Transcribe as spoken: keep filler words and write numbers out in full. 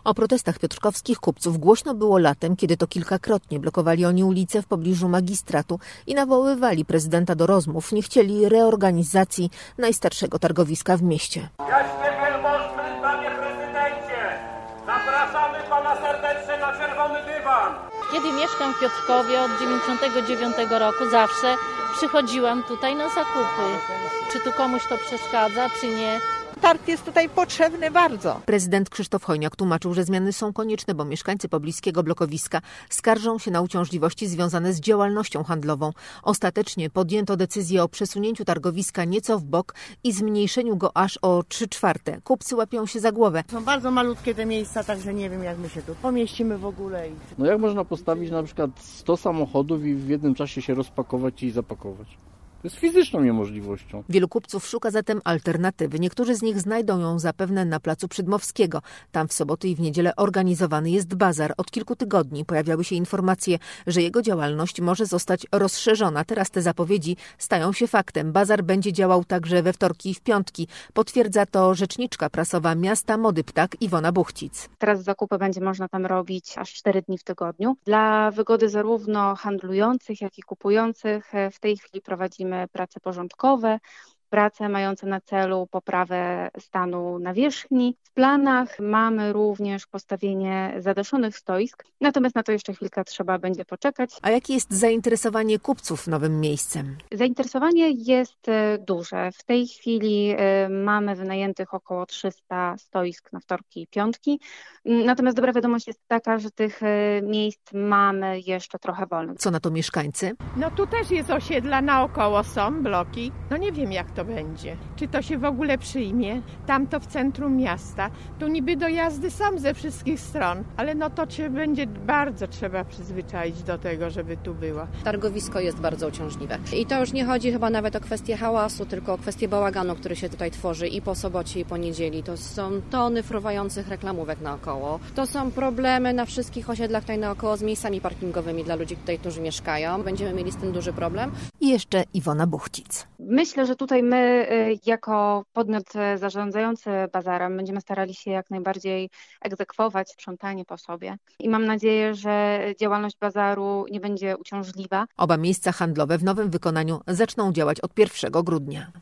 O protestach piotrkowskich kupców głośno było latem, kiedy to kilkakrotnie blokowali oni ulice w pobliżu magistratu i nawoływali prezydenta do rozmów. Nie chcieli reorganizacji najstarszego targowiska w mieście. Jaśnie wielmożny panie prezydencie, zapraszamy pana serdecznie na czerwony dywan. Kiedy mieszkam w Piotrkowie od dziewięćdziesiątego dziewiątego roku, zawsze przychodziłam tutaj na zakupy. Czy tu komuś to przeszkadza, czy nie? Targ jest tutaj potrzebny bardzo. Prezydent Krzysztof Hojniak tłumaczył, że zmiany są konieczne, bo mieszkańcy pobliskiego blokowiska skarżą się na uciążliwości związane z działalnością handlową. Ostatecznie podjęto decyzję o przesunięciu targowiska nieco w bok i zmniejszeniu go aż o trzy czwarte. Kupcy łapią się za głowę. Są bardzo malutkie te miejsca, także nie wiem, jak my się tu pomieścimy w ogóle. No jak można postawić na przykład sto samochodów i w jednym czasie się rozpakować i zapakować? To jest fizyczną niemożliwością. Wielu kupców szuka zatem alternatywy. Niektórzy z nich znajdą ją zapewne na placu Przydmowskiego. Tam w soboty i w niedzielę organizowany jest bazar. Od kilku tygodni pojawiały się informacje, że jego działalność może zostać rozszerzona. Teraz te zapowiedzi stają się faktem. Bazar będzie działał także we wtorki i w piątki. Potwierdza to rzeczniczka prasowa miasta Mody Ptak Iwona Buchcic. Teraz zakupy będzie można tam robić aż cztery dni w tygodniu. Dla wygody zarówno handlujących, jak i kupujących w tej chwili prowadzimy prace porządkowe, prace mające na celu poprawę stanu nawierzchni. W planach mamy również postawienie zadaszonych stoisk, natomiast na to jeszcze chwilkę trzeba będzie poczekać. A jakie jest zainteresowanie kupców nowym miejscem? Zainteresowanie jest duże. W tej chwili mamy wynajętych około trzysta stoisk na wtorki i piątki. Natomiast dobra wiadomość jest taka, że tych miejsc mamy jeszcze trochę wolnych. Co na to mieszkańcy? No tu też jest osiedla, naokoło są bloki. No nie wiem, jak to będzie. Czy to się w ogóle przyjmie? Tamto w centrum miasta. Tu niby dojazdy są ze wszystkich stron, ale no to się będzie bardzo trzeba przyzwyczaić do tego, żeby tu było. Targowisko jest bardzo uciążliwe. I to już nie chodzi chyba nawet o kwestię hałasu, tylko o kwestię bałaganu, który się tutaj tworzy i po sobocie, i po niedzieli. To są tony fruwających reklamówek naokoło. To są problemy na wszystkich osiedlach tutaj naokoło z miejscami parkingowymi dla ludzi tutaj, którzy mieszkają. Będziemy mieli z tym duży problem. I jeszcze Iwona Buchcic. Myślę, że tutaj my jako podmiot zarządzający bazarem będziemy starali się jak najbardziej egzekwować sprzątanie po sobie i mam nadzieję, że działalność bazaru nie będzie uciążliwa. Oba miejsca handlowe w nowym wykonaniu zaczną działać od pierwszego grudnia.